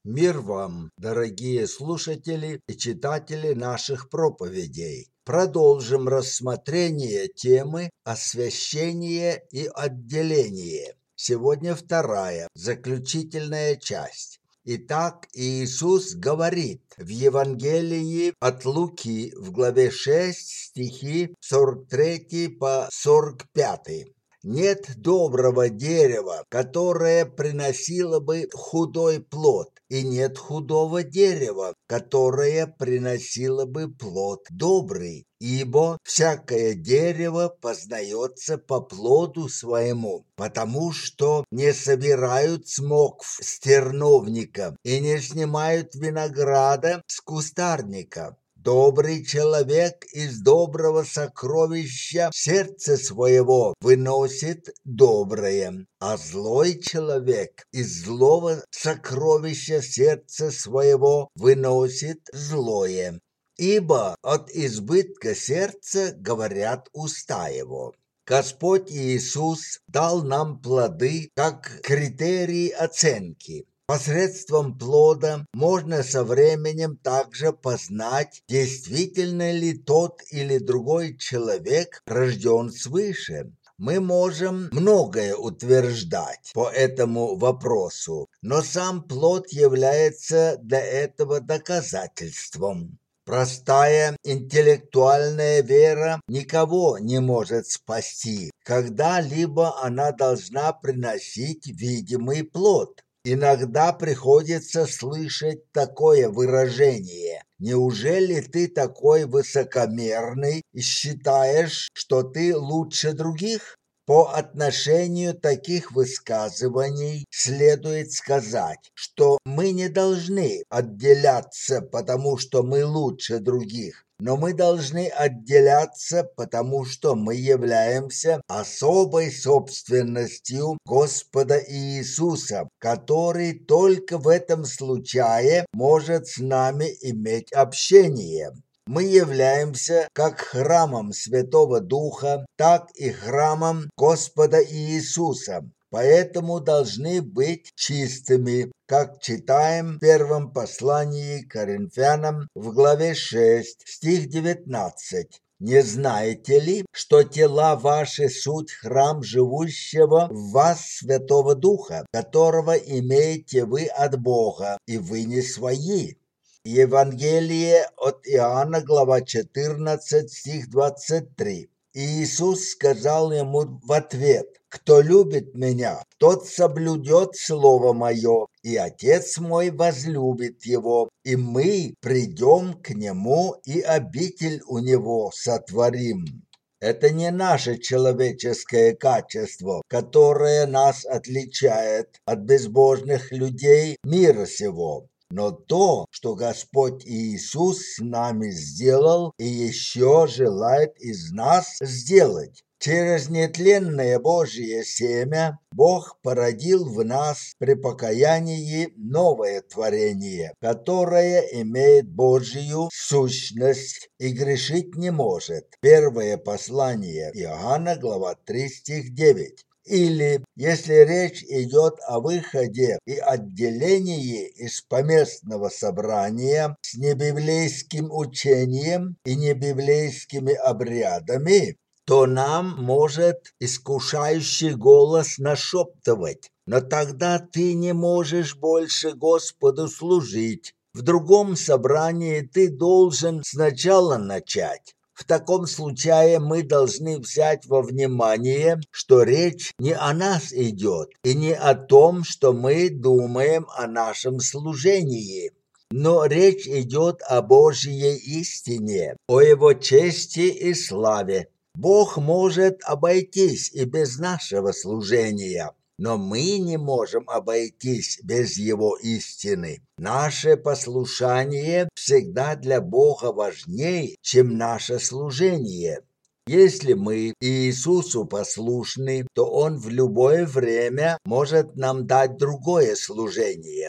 Мир вам, дорогие слушатели и читатели наших проповедей. Продолжим рассмотрение темы освящение и отделение. Сегодня вторая, заключительная часть. Итак, Иисус говорит в Евангелии от Луки в главе 6 стихи 43 по 45. Нет доброго дерева, которое приносило бы худой плод, и нет худого дерева, которое приносило бы плод добрый. Ибо всякое дерево познается по плоду своему, потому что не собирают смокв с терновника и не снимают винограда с кустарника. Добрый человек из доброго сокровища сердца своего выносит доброе, а злой человек из злого сокровища сердца своего выносит злое. Ибо от избытка сердца говорят уста его. Господь Иисус дал нам плоды как критерий оценки. Посредством плода можно со временем также познать, действительно ли тот или другой человек рожден свыше. Мы можем многое утверждать по этому вопросу, но сам плод является для этого доказательством. Простая интеллектуальная вера никого не может спасти. Когда-либо она должна приносить видимый плод. Иногда приходится слышать такое выражение: «Неужели ты такой высокомерный и считаешь, что ты лучше других?» По отношению таких высказываний следует сказать, что мы не должны отделяться, потому что мы лучше других, но мы должны отделяться, потому что мы являемся особой собственностью Господа Иисуса, который только в этом случае может с нами иметь общение. Мы являемся как храмом Святого Духа, так и храмом Господа Иисуса, поэтому должны быть чистыми, как читаем в первом послании к Коринфянам в главе 6, стих 19. «Не знаете ли, что тела ваши суть храм живущего в вас Святого Духа, которого имеете вы от Бога, и вы не свои?» Евангелие от Иоанна, глава 14, стих 23. Иисус сказал ему в ответ: «Кто любит меня, тот соблюдет слово мое, и Отец мой возлюбит его, и мы придем к нему и обитель у него сотворим». Это не наше человеческое качество, которое нас отличает от безбожных людей мира сего, но то, что Господь Иисус с нами сделал и еще желает из нас сделать. Через нетленное Божье семя Бог породил в нас при покаянии новое творение, которое имеет Божью сущность и грешить не может. Первое послание Иоанна, глава 3, стих 9. Или, если речь идет о выходе и отделении из поместного собрания с небиблейским учением и небиблейскими обрядами, то нам может искушающий голос нашептывать: «Но тогда ты не можешь больше Господу служить. В другом собрании ты должен сначала начать». В таком случае мы должны взять во внимание, что речь не о нас идет и не о том, что мы думаем о нашем служении. Но речь идет о Божьей истине, о Его чести и славе. Бог может обойтись и без нашего служения, но мы не можем обойтись без Его истины. Наше послушание всегда для Бога важнее, чем наше служение. Если мы Иисусу послушны, то Он в любое время может нам дать другое служение.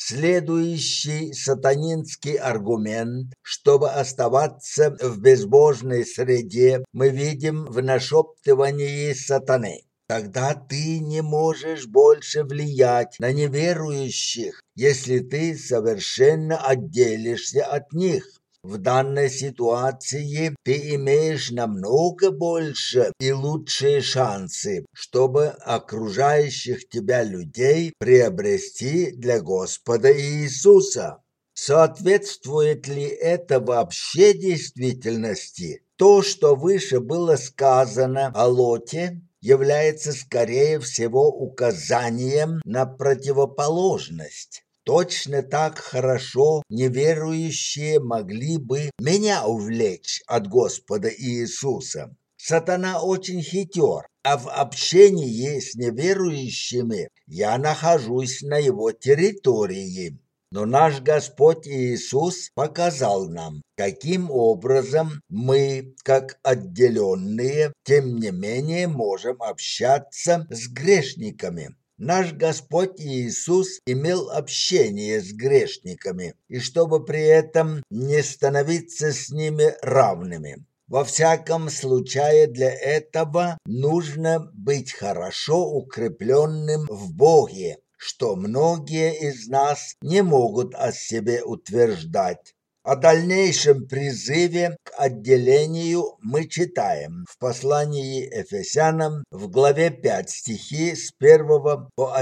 Следующий сатанинский аргумент, чтобы оставаться в безбожной среде, мы видим в нашептывании сатаны. Тогда ты не можешь больше влиять на неверующих, если ты совершенно отделишься от них. В данной ситуации ты имеешь намного больше и лучшие шансы, чтобы окружающих тебя людей приобрести для Господа Иисуса. Соответствует ли это вообще действительности? То, что выше было сказано о Лоте, является, скорее всего, указанием на противоположность. Точно так хорошо неверующие могли бы меня увлечь от Господа Иисуса. Сатана очень хитер, а в общении с неверующими я нахожусь на его территории. Но наш Господь Иисус показал нам, каким образом мы, как отделенные, тем не менее можем общаться с грешниками. Наш Господь Иисус имел общение с грешниками, и чтобы при этом не становиться с ними равными. Во всяком случае, для этого нужно быть хорошо укрепленным в Боге, что многие из нас не могут о себе утверждать. О дальнейшем призыве к отделению мы читаем в послании Ефесянам в главе 5 стихи с 1 по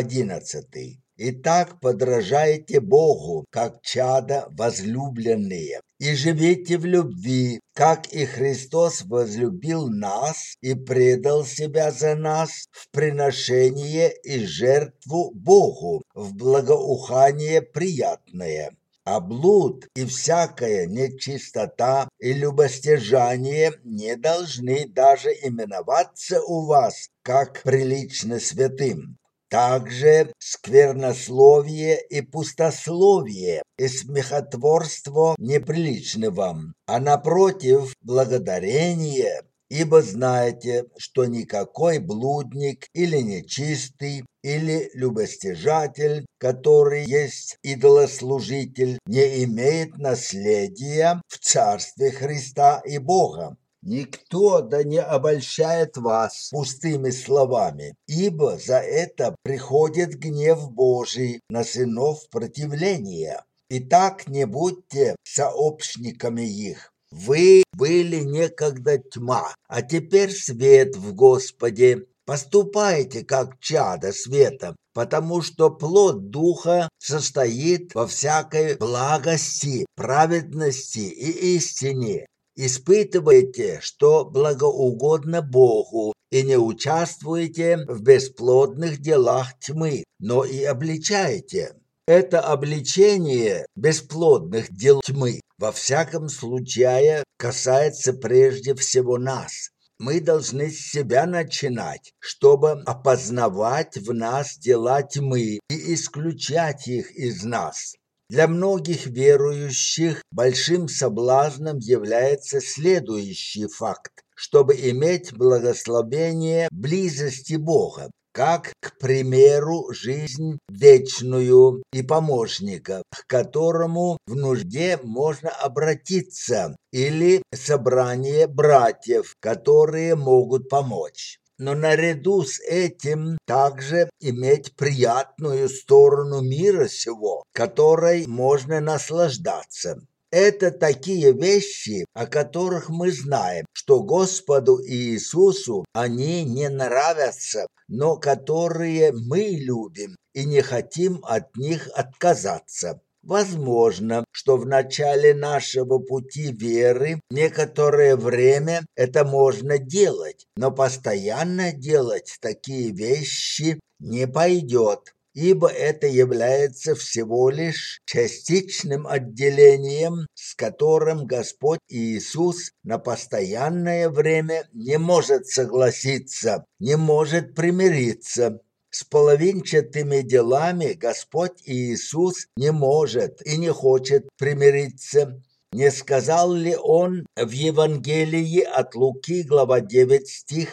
11. «Итак, подражайте Богу, как чада возлюбленные, и живите в любви, как и Христос возлюбил нас и предал себя за нас в приношение и жертву Богу, в благоухание приятное. А блуд и всякая нечистота и любостяжание не должны даже именоваться у вас, как прилично святым. Также сквернословие и пустословие и смехотворство неприличны вам, а напротив благодарение, ибо знаете, что никакой блудник или нечистый, или любостяжатель, который есть идолослужитель, не имеет наследия в Царстве Христа и Бога. Никто да не обольщает вас пустыми словами, ибо за это приходит гнев Божий на сынов противления. Итак, не будьте сообщниками их. Вы были некогда тьма, а теперь свет в Господе. Поступайте как чада света, потому что плод Духа состоит во всякой благости, праведности и истине. Испытывайте, что благоугодно Богу, и не участвуйте в бесплодных делах тьмы, но и обличайте. Это обличение бесплодных дел тьмы во всяком случае касается прежде всего нас. Мы должны с себя начинать, чтобы опознавать в нас дела тьмы и исключать их из нас. Для многих верующих большим соблазном является следующий факт, чтобы иметь благословение близости Бога, как, к примеру, жизнь вечную и помощника, к которому в нужде можно обратиться, или собрание братьев, которые могут помочь. Но наряду с этим также иметь приятную сторону мира сего, которой можно наслаждаться. Это такие вещи, о которых мы знаем, что Господу Иисусу они не нравятся, но которые мы любим и не хотим от них отказаться. Возможно, что в начале нашего пути веры некоторое время это можно делать, но постоянно делать такие вещи не пойдет, ибо это является всего лишь частичным отделением, с которым Господь Иисус на постоянное время не может согласиться, не может примириться. С половинчатыми делами Господь Иисус не может и не хочет примириться. Не сказал ли Он в Евангелии от Луки, глава 9, стих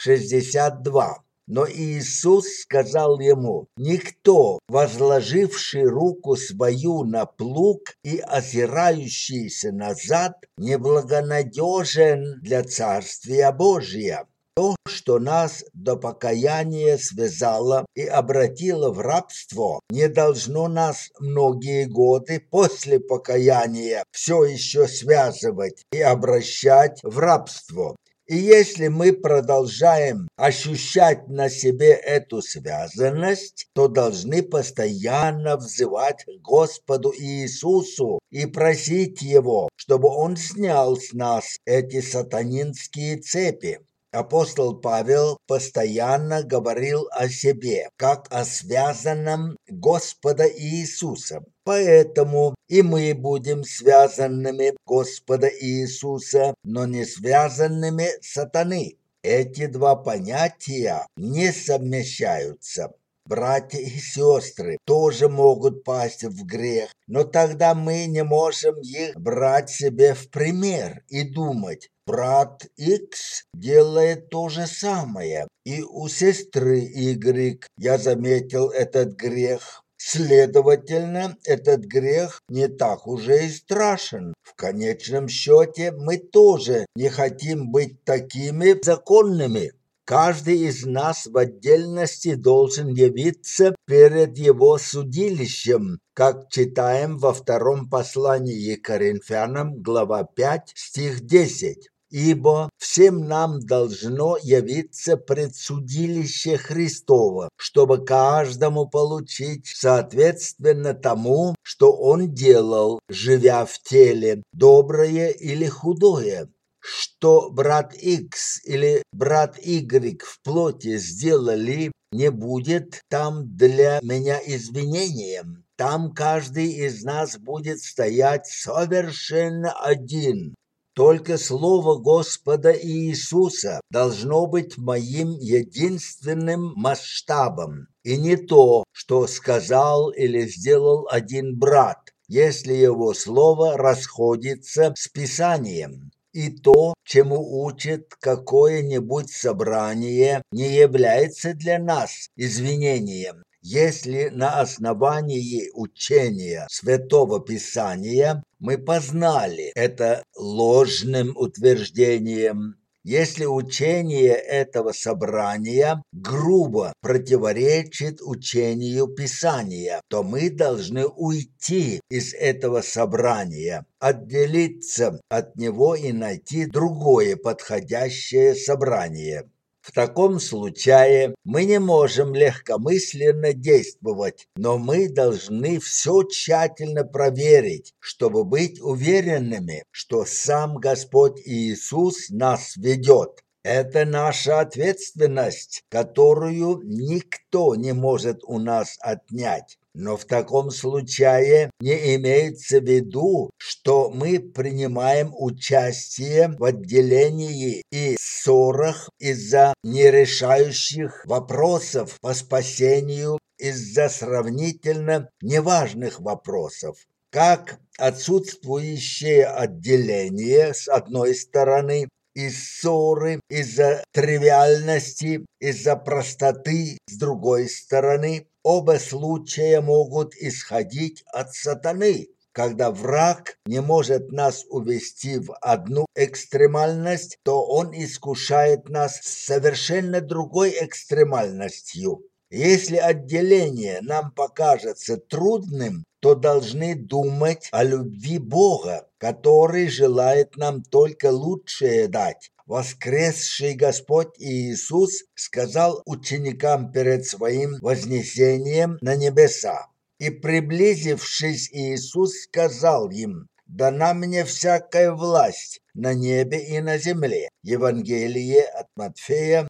62? Но Иисус сказал ему: «Никто, возложивший руку свою на плуг и озирающийся назад, неблагонадежен для Царствия Божия». То, что нас до покаяния связало и обратило в рабство, не должно нас многие годы после покаяния все еще связывать и обращать в рабство. И если мы продолжаем ощущать на себе эту связанность, то должны постоянно взывать к Господу Иисусу и просить Его, чтобы Он снял с нас эти сатанинские цепи. Апостол Павел постоянно говорил о себе, как о связанном Господа Иисуса. Поэтому и мы будем связанными Господа Иисуса, но не связанными сатаны. Эти два понятия не совмещаются. Братья и сестры тоже могут пасть в грех, но тогда мы не можем их брать себе в пример и думать: брат X делает то же самое, и у сестры Y я заметил этот грех. Следовательно, этот грех не так уже и страшен. В конечном счете мы тоже не хотим быть такими законными. Каждый из нас в отдельности должен явиться перед его судилищем, как читаем во втором послании к Коринфянам, глава 5, стих 10. Ибо всем нам должно явиться предсудилище Христово, чтобы каждому получить соответственно тому, что он делал, живя в теле, доброе или худое. Что брат X или брат Y в плоти сделали, не будет там для меня извинением. Там каждый из нас будет стоять совершенно один. Только Слово Господа Иисуса должно быть моим единственным масштабом, и не то, что сказал или сделал один брат, если его слово расходится с Писанием. И то, чему учит какое-нибудь собрание, не является для нас извинением. Если на основании учения Святого Писания мы познали это ложным утверждением, если учение этого собрания грубо противоречит учению Писания, то мы должны уйти из этого собрания, отделиться от него и найти другое подходящее собрание. В таком случае мы не можем легкомысленно действовать, но мы должны все тщательно проверить, чтобы быть уверенными, что сам Господь Иисус нас ведет. Это наша ответственность, которую никто не может у нас отнять. Но в таком случае не имеется в виду, что мы принимаем участие в отделении и ссорах из-за нерешающих вопросов по спасению, из-за сравнительно неважных вопросов. Как отсутствующее отделение с одной стороны и ссоры из-за тривиальности, из-за простоты с другой стороны, оба случая могут исходить от сатаны. Когда враг не может нас увести в одну экстремальность, то он искушает нас совершенно другой экстремальностью. Если отделение нам покажется трудным, то должны думать о любви Бога, который желает нам только лучшее дать. Воскресший Господь Иисус сказал ученикам перед своим вознесением на небеса: «И приблизившись, Иисус сказал им: дана мне всякая власть на небе и на земле». Евангелие от Матфея,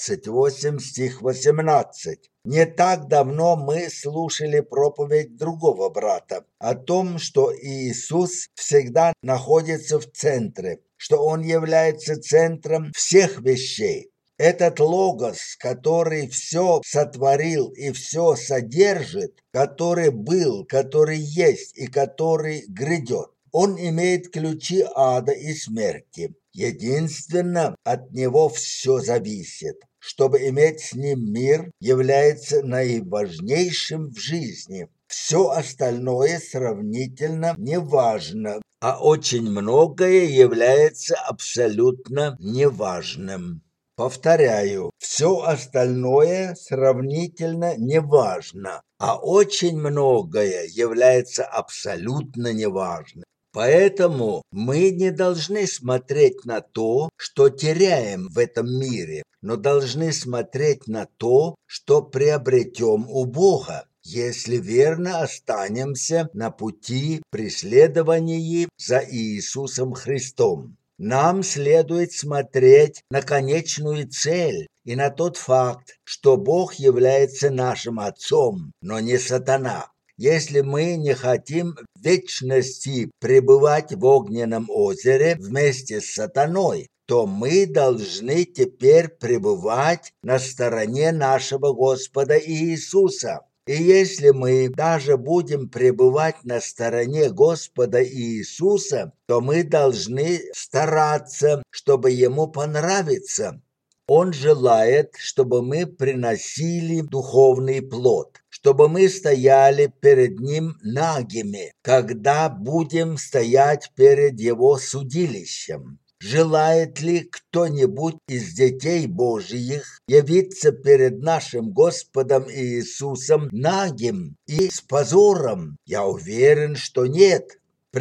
28, стих 18. Не так давно мы слушали проповедь другого брата о том, что Иисус всегда находится в центре, что Он является центром всех вещей. Этот логос, который все сотворил и все содержит, который был, который есть и который грядет, он имеет ключи ада и смерти. Единственно, от него все зависит. Чтобы иметь с ним мир, является наиважнейшим в жизни. Все остальное сравнительно неважно, а очень многое является абсолютно неважным. Повторяю, все остальное сравнительно неважно, а очень многое является абсолютно неважным. Поэтому мы не должны смотреть на то, что теряем в этом мире, но должны смотреть на то, что приобретем у Бога, если верно останемся на пути преследования за Иисусом Христом. Нам следует смотреть на конечную цель и на тот факт, что Бог является нашим Отцом, но не сатана. Если мы не хотим в вечности пребывать в огненном озере вместе с сатаной, то мы должны теперь пребывать на стороне нашего Господа Иисуса. И если мы даже будем пребывать на стороне Господа Иисуса, то мы должны стараться, чтобы Ему понравиться. Он желает, чтобы мы приносили духовный плод, чтобы мы стояли перед Ним нагими, когда будем стоять перед Его судилищем. Желает ли кто-нибудь из детей Божьих явиться перед нашим Господом Иисусом нагим и с позором? Я уверен, что нет.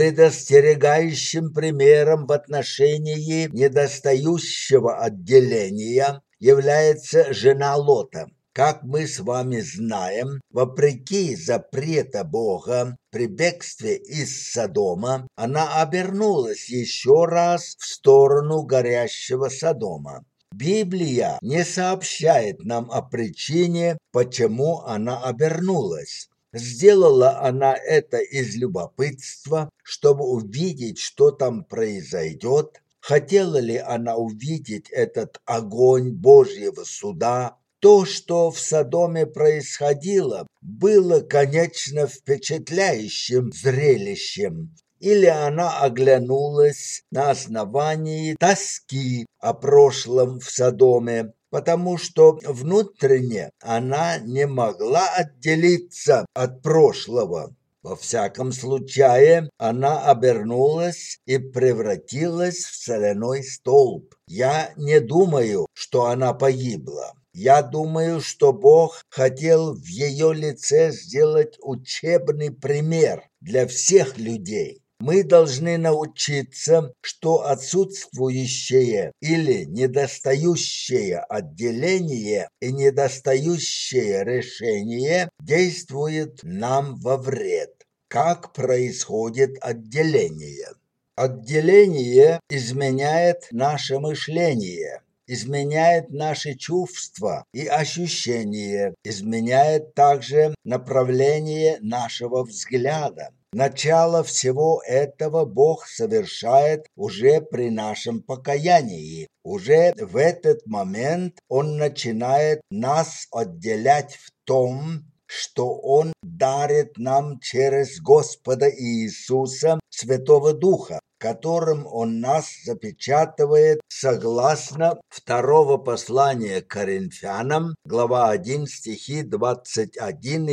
Предостерегающим примером в отношении недостающего отделения является жена Лота. Как мы с вами знаем, вопреки запрета Бога при бегстве из Содома, она обернулась еще раз в сторону горящего Содома. Библия не сообщает нам о причине, почему она обернулась. Сделала она это из любопытства, чтобы увидеть, что там произойдет. Хотела ли она увидеть этот огонь Божьего суда? То, что в Содоме происходило, было, конечно, впечатляющим зрелищем. Или она оглянулась на основании тоски о прошлом в Содоме, потому что внутренне она не могла отделиться от прошлого. Во всяком случае, она обернулась и превратилась в соляной столб. Я не думаю, что она погибла. Я думаю, что Бог хотел в ее лице сделать учебный пример для всех людей. Мы должны научиться, что отсутствующее или недостающее отделение и недостающее решение действует нам во вред. Как происходит отделение? Отделение изменяет наше мышление, изменяет наши чувства и ощущения, изменяет также направление нашего взгляда. Начало всего этого Бог совершает уже при нашем покаянии. Уже в этот момент Он начинает нас отделять в том, что Он дарит нам через Господа Иисуса Святого Духа, которым Он нас запечатывает согласно второго послания к Коринфянам, глава 1, стихи 21 и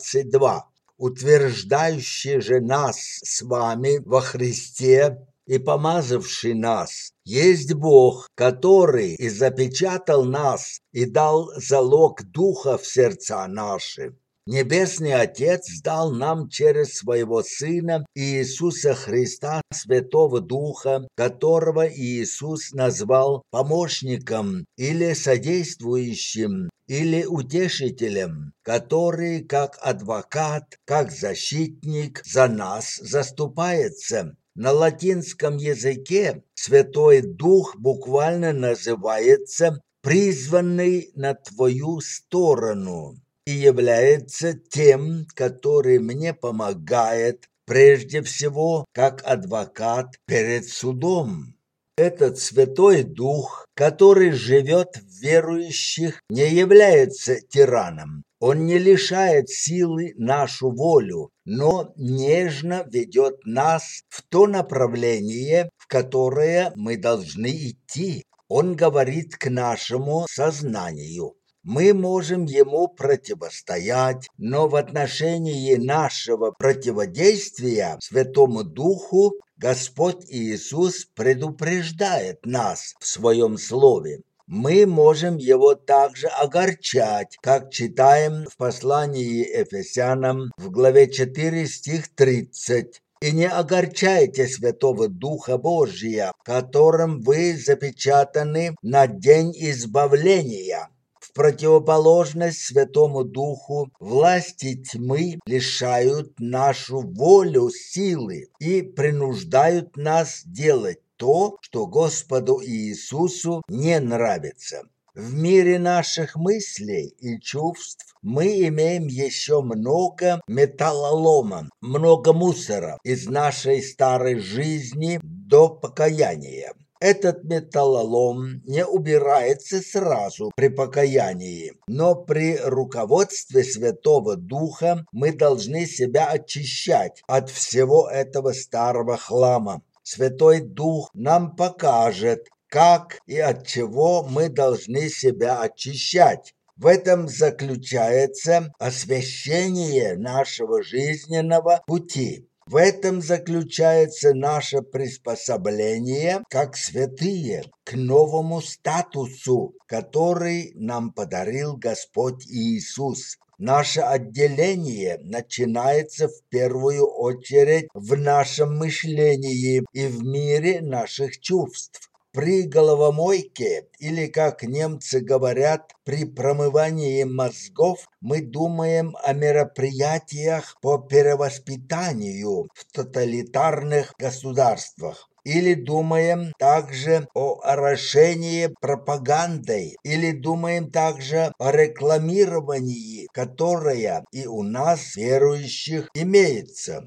22. Утверждающий же нас с вами во Христе и помазавший нас, есть Бог, который и запечатал нас и дал залог Духа в сердца наши. Небесный Отец дал нам через Своего Сына Иисуса Христа Святого Духа, которого Иисус назвал помощником или содействующим, или утешителем, который как адвокат, как защитник за нас заступается. На латинском языке Святой Дух буквально называется «призванный на твою сторону» и является тем, который мне помогает прежде всего как адвокат перед судом. Этот Святой Дух, который живет в верующих, не является тираном. Он не лишает силы нашу волю, но нежно ведет нас в то направление, в которое мы должны идти. Он говорит к нашему сознанию. Мы можем ему противостоять, но в отношении нашего противодействия Святому Духу Господь Иисус предупреждает нас в Своем Слове. мы можем его также огорчать, как читаем в послании Ефесянам в главе 4, стих 30. «И не огорчайте Святого Духа Божия, которым вы запечатаны на день избавления». В противоположность Святому Духу власти тьмы лишают нашу волю силы и принуждают нас делать то, что Господу Иисусу не нравится. В мире наших мыслей и чувств мы имеем еще много металлолома, много мусора из нашей старой жизни до покаяния. Этот металлолом не убирается сразу при покаянии, но при руководстве Святого Духа мы должны себя очищать от всего этого старого хлама. Святой Дух нам покажет, как и от чего мы должны себя очищать. В этом заключается освящение нашего жизненного пути. В этом заключается наше приспособление, как святые, к новому статусу, который нам подарил Господь Иисус. Наше отделение начинается в первую очередь в нашем мышлении и в мире наших чувств. При головомойке, или, как немцы говорят, при промывании мозгов, мы думаем о мероприятиях по перевоспитанию в тоталитарных государствах. Или думаем также о орошении пропагандой, или думаем также о рекламировании, которое и у нас, верующих, имеется.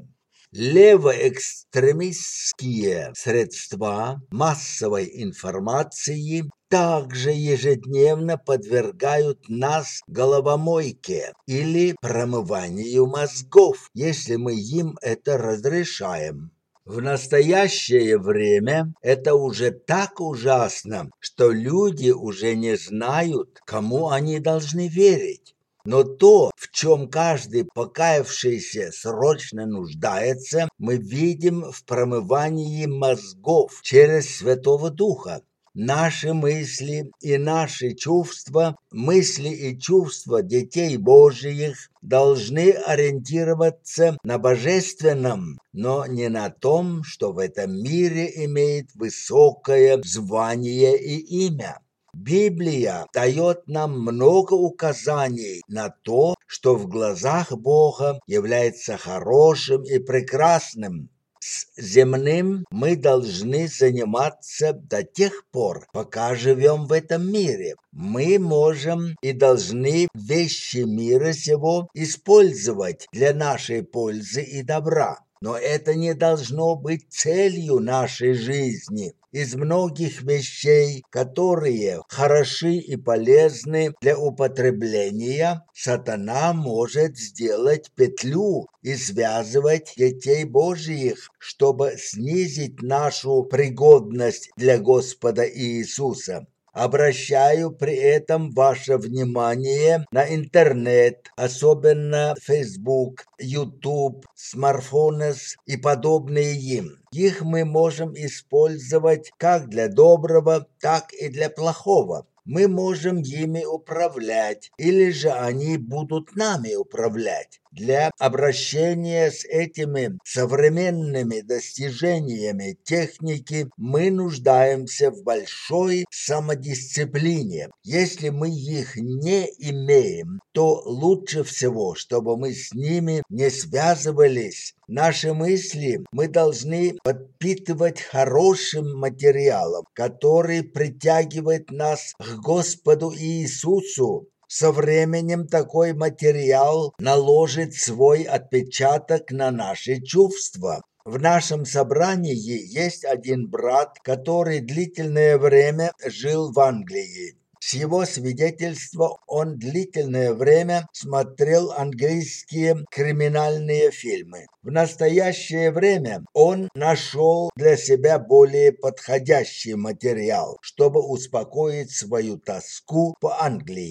Левоэкстремистские средства массовой информации также ежедневно подвергают нас головомойке или промыванию мозгов, если мы им это разрешаем. В настоящее время это уже так ужасно, что люди уже не знают, кому они должны верить. Но то, в чем каждый покаявшийся срочно нуждается, мы видим в промывании мозгов через Святого Духа. Наши мысли и наши чувства, мысли и чувства детей Божьих должны ориентироваться на божественном, но не на том, что в этом мире имеет высокое звание и имя. Библия дает нам много указаний на то, что в глазах Бога является хорошим и прекрасным. С земным мы должны заниматься до тех пор, пока живем в этом мире. Мы можем и должны вещи мира сего использовать для нашей пользы и добра. Но это не должно быть целью нашей жизни. Из многих вещей, которые хороши и полезны для употребления, сатана может сделать петлю и связывать детей Божьих, чтобы снизить нашу пригодность для Господа Иисуса. Обращаю при этом ваше внимание на интернет, особенно Facebook, YouTube, смартфонов и подобные им. Их мы можем использовать как для доброго, так и для плохого. Мы можем ими управлять, или же они будут нами управлять. Для обращения с этими современными достижениями техники мы нуждаемся в большой самодисциплине. Если мы их не имеем, то лучше всего, чтобы мы с ними не связывались. Наши мысли мы должны подпитывать хорошим материалом, который притягивает нас к Господу Иисусу. Со временем такой материал наложит свой отпечаток на наши чувства. В нашем собрании есть один брат, который длительное время жил в Англии. С его свидетельства он длительное время смотрел английские криминальные фильмы. В настоящее время он нашел для себя более подходящий материал, чтобы успокоить свою тоску по Англии.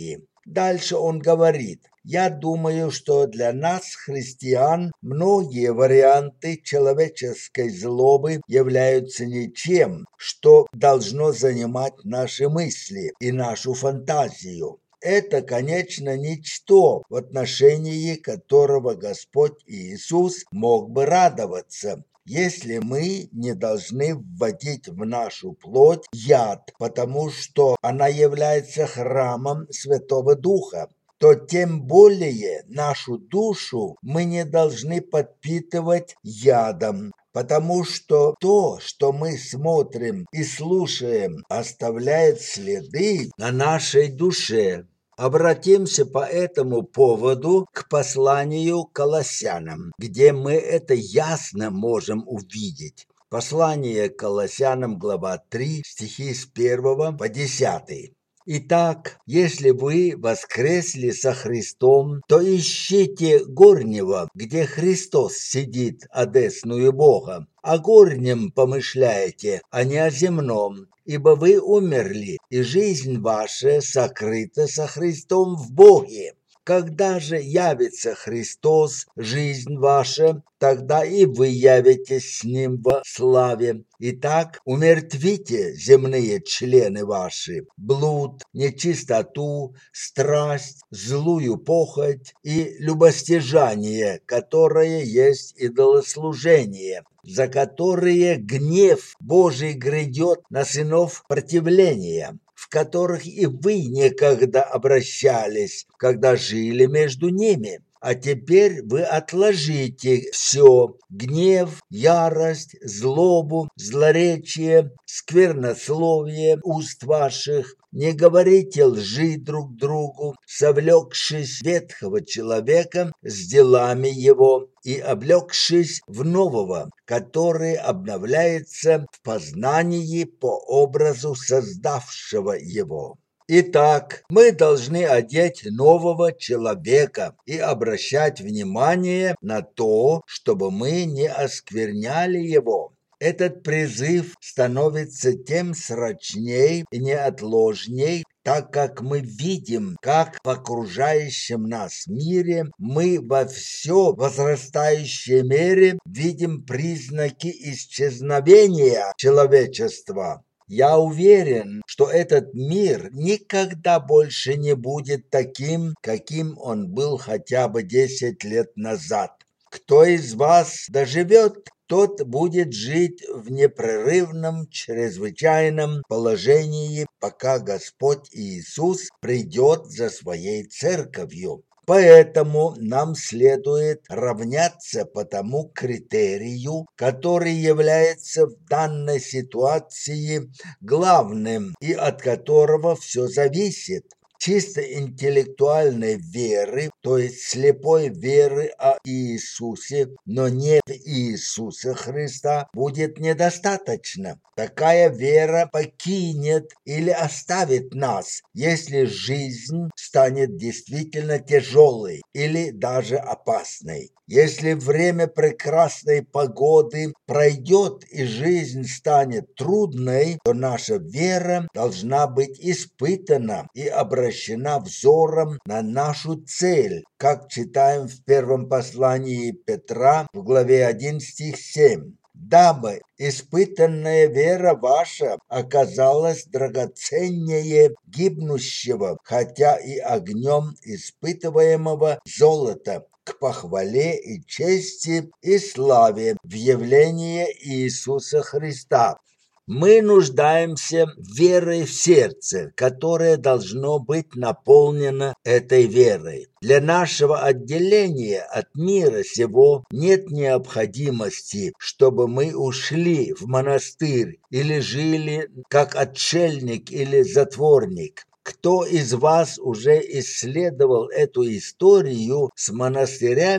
Дальше он говорит: «Я думаю, что для нас, христиан, многие варианты человеческой злобы являются ничем, что должно занимать наши мысли и нашу фантазию. Это, конечно, ничто, в отношении которого Господь Иисус мог бы радоваться, если мы не должны вводить в нашу плоть яд, потому что она является храмом Святого Духа, то тем более нашу душу мы не должны подпитывать ядом, потому что то, что мы смотрим и слушаем, оставляет следы на нашей душе». Обратимся по этому поводу к посланию к Колоссянам, где мы это ясно можем увидеть. Послание к Колоссянам, глава 3, стихи с 1 по 10. «Итак, если вы воскресли со Христом, то ищите горнего, где Христос сидит одесную Бога, о горнем помышляете, а не о земном, ибо вы умерли, и жизнь ваша сокрыта со Христом в Боге. Когда же явится Христос, жизнь ваша, тогда и вы явитесь с Ним во славе. Итак, умертвите земные члены ваши: блуд, нечистоту, страсть, злую похоть и любостяжание, которое есть идолослужение, за которые гнев Божий грядет на сынов противления, в которых и вы некогда обращались, когда жили между ними. А теперь вы отложите все: гнев, ярость, злобу, злоречие, сквернословие уст ваших. Не говорите лжи друг другу, совлекшись ветхого человека с делами его и облегшись в нового, который обновляется в познании по образу создавшего его». Итак, мы должны одеть нового человека и обращать внимание на то, чтобы мы не оскверняли его. Этот призыв становится тем срочней и неотложней, так как мы видим, как в окружающем нас мире мы во все возрастающей мере видим признаки исчезновения человечества. Я уверен, что этот мир никогда больше не будет таким, каким он был хотя бы 10 лет назад. Кто из вас доживет, тот будет жить в непрерывном, чрезвычайном положении, пока Господь Иисус придет за своей церковью. Поэтому нам следует равняться по тому критерию, который является в данной ситуации главным и от которого все зависит. Чисто интеллектуальной веры, то есть слепой веры о Иисусе, но не в Иисуса Христа, будет недостаточно. Такая вера покинет или оставит нас, если жизнь станет действительно тяжелой или даже опасной. Если время прекрасной погоды пройдет и жизнь станет трудной, то наша вера должна быть испытана и обращена взором на нашу цель, как читаем в первом послании Петра в главе 1 стих 7. «Дабы испытанная вера ваша оказалась драгоценнее гибнущего, хотя и огнем испытываемого золота, к похвале и чести и славе в явлении Иисуса Христа». Мы нуждаемся верой в сердце, которое должно быть наполнено этой верой. Для нашего отделения от мира сего нет необходимости, чтобы мы ушли в монастырь или жили как отшельник или затворник. Кто из вас уже исследовал эту историю с монастырями,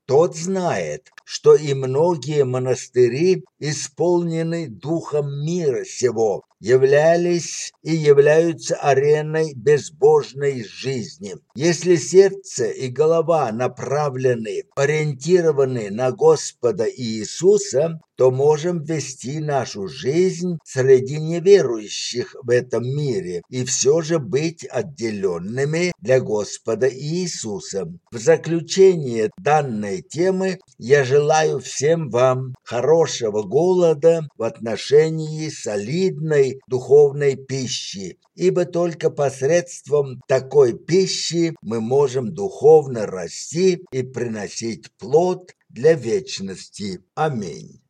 тот знает, что и многие монастыри исполнены духом мира сего, являлись и являются ареной безбожной жизни. Если сердце и голова направлены, ориентированы на Господа Иисуса, то можем вести нашу жизнь среди неверующих в этом мире и все же быть отделенными для Господа Иисуса. В заключение данной темы я желаю всем вам хорошего голода в отношении солидной духовной пищи, ибо только посредством такой пищи мы можем духовно расти и приносить плод для вечности. Аминь.